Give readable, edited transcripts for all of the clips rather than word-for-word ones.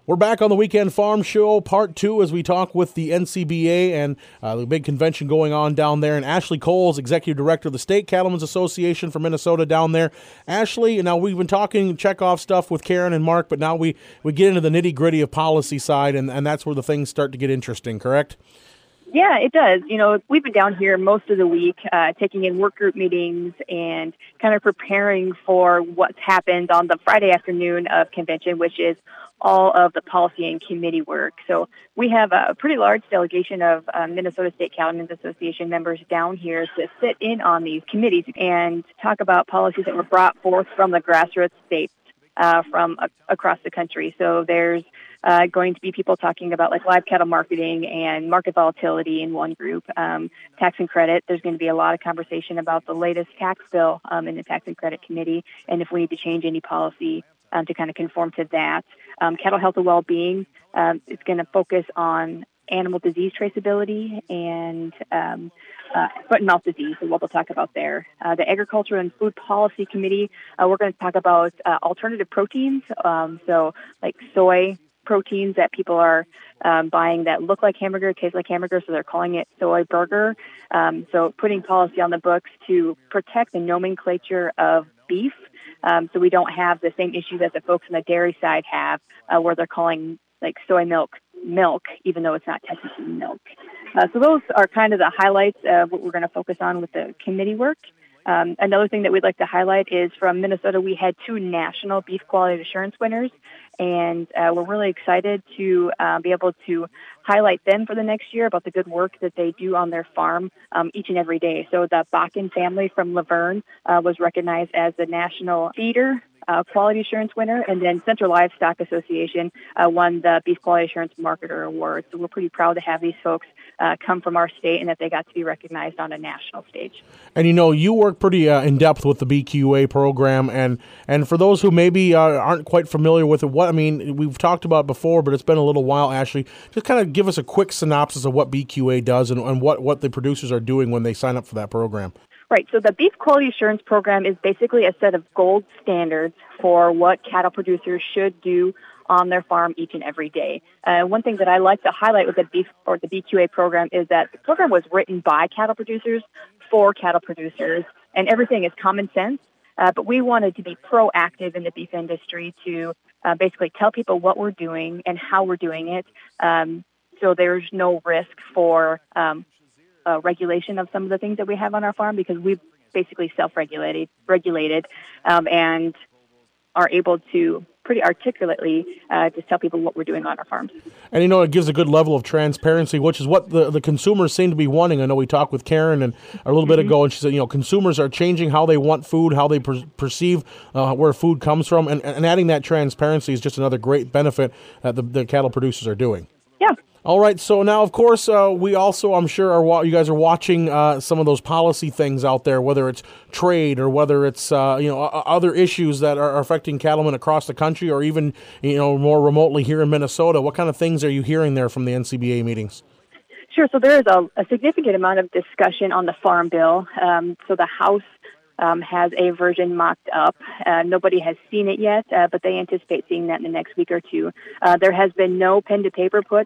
We're back on the Weekend Farm Show, part 2, as we talk with the NCBA and the big convention going on down there. And Ashley Coles, Executive Director of the State Cattlemen's Association for Minnesota down there. Ashley, now we've been talking checkoff stuff with Karen and Mark, but now we get into the nitty-gritty of policy side, and that's where the things start to get interesting, correct? Yeah, it does. We've been down here most of the week, taking in work group meetings and kind of preparing for what's happened on the Friday afternoon of convention, which is all of the policy and committee work. So we have a pretty large delegation of Minnesota State Cattlemen's Association members down here to sit in on these committees and talk about policies that were brought forth from the grassroots states from across the country. So there's going to be people talking about like live cattle marketing and market volatility in one group, tax and credit. There's going to be a lot of conversation about the latest tax bill in the Tax and Credit Committee and if we need to change any policy to kind of conform to that. Cattle health and well-being is going to focus on animal disease traceability and foot and mouth disease, is what we'll talk about there. The Agriculture and Food Policy Committee, we're going to talk about alternative proteins, so like soy proteins that people are buying that look like hamburger, taste like hamburger, so they're calling it soy burger. So putting policy on the books to protect the nomenclature of beef, so we don't have the same issue that the folks on the dairy side have, where they're calling like soy milk, even though it's not technically milk. So those are kind of the highlights of what we're going to focus on with the committee work. Another thing that we'd like to highlight is from Minnesota, we had 2 national beef quality assurance winners, and we're really excited to be able to highlight them for the next year about the good work that they do on their farm each and every day. So the Bakken family from Laverne was recognized as the national feeder quality assurance winner, and then Central Livestock Association won the Beef Quality Assurance Marketer Award. So we're pretty proud to have these folks come from our state and that they got to be recognized on a national stage. And you work pretty in depth with the BQA program, and for those who maybe aren't quite familiar with it, we've talked about it before, but it's been a little while. Ashley, just kind of give us a quick synopsis of what BQA does and what the producers are doing when they sign up for that program. Right. So the Beef Quality Assurance Program is basically a set of gold standards for what cattle producers should do on their farm each and every day. One thing that I like to highlight with the BQA program is that the program was written by cattle producers for cattle producers, and everything is common sense. But we wanted to be proactive in the beef industry to basically tell people what we're doing and how we're doing it, so there's no risk for regulation of some of the things that we have on our farm, because we've basically self-regulated and are able to pretty articulately just tell people what we're doing on our farms. And it gives a good level of transparency, which is what the consumers seem to be wanting. I know we talked with Karen and a little bit ago, and she said, consumers are changing how they want food, how they perceive where food comes from, and adding that transparency is just another great benefit that the cattle producers are doing. Yeah. All right, so now, of course, we also, I'm sure, you guys are watching some of those policy things out there, whether it's trade or whether it's, other issues that are affecting cattlemen across the country or even, more remotely here in Minnesota. What kind of things are you hearing there from the NCBA meetings? Sure, so there is a significant amount of discussion on the Farm Bill. So the House has a version mocked up. Nobody has seen it yet, but they anticipate seeing that in the next week or two. There has been no pen to paper put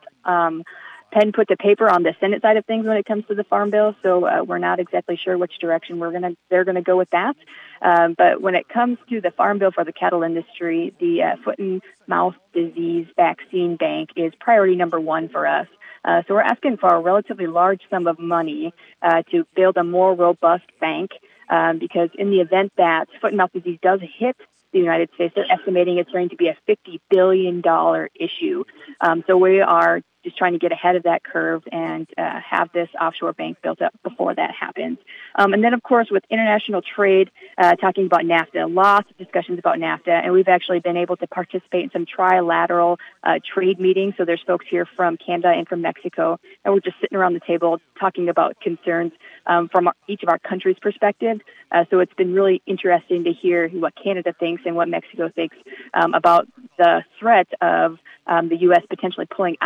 to paper on the Senate side of things when it comes to the Farm Bill, so we're not exactly sure which direction they're gonna go with that. But when it comes to the Farm Bill for the cattle industry, the foot and mouth disease vaccine bank is priority number 1 for us. So we're asking for a relatively large sum of money to build a more robust bank. Because in the event that foot and mouth disease does hit the United States, they're estimating it's going to be a $50 billion issue. So we are just trying to get ahead of that curve and have this offshore bank built up before that happens. And then, of course, with international trade, talking about NAFTA, lots of discussions about NAFTA, and we've actually been able to participate in some trilateral trade meetings. So there's folks here from Canada and from Mexico, and we're just sitting around the table talking about concerns from each of our countries' perspective. So it's been really interesting to hear what Canada thinks and what Mexico thinks about the threat of the U.S. potentially pulling out of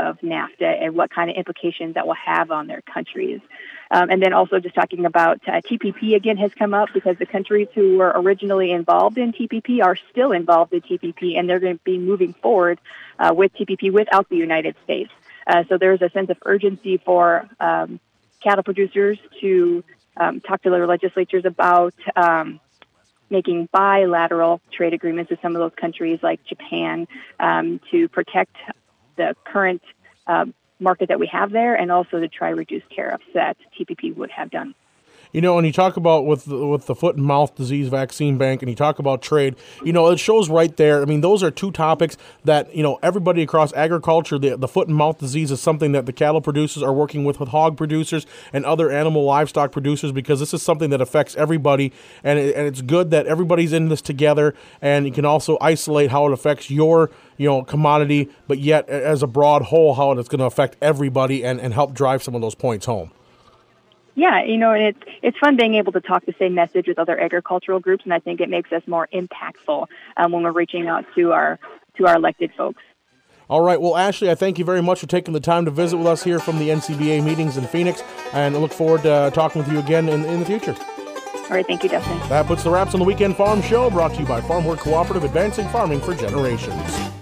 of NAFTA and what kind of implications that will have on their countries. And then also just talking about TPP again has come up because the countries who were originally involved in TPP are still involved in TPP, and they're going to be moving forward with TPP without the United States. So there's a sense of urgency for cattle producers to talk to their legislatures about making bilateral trade agreements with some of those countries like Japan to protect the current market that we have there, and also to try to reduce tariffs that TPP would have done. You know, and you talk about with the foot and mouth disease vaccine bank, and you talk about trade, you know, it shows right there. I mean, those are two topics that, you know, everybody across agriculture, the foot and mouth disease is something that the cattle producers are working with hog producers and other animal livestock producers, because this is something that affects everybody. And it's good that everybody's in this together, and you can also isolate how it affects your, you know, commodity, but yet as a broad whole, how it's going to affect everybody and help drive some of those points home. Yeah, you know, and it's fun being able to talk the same message with other agricultural groups, and I think it makes us more impactful when we're reaching out to our elected folks. All right. Well, Ashley, I thank you very much for taking the time to visit with us here from the NCBA meetings in Phoenix, and I look forward to talking with you again in the future. All right. Thank you, Dustin. That puts the wraps on the Weekend Farm Show, brought to you by Farm Work Cooperative, advancing farming for generations.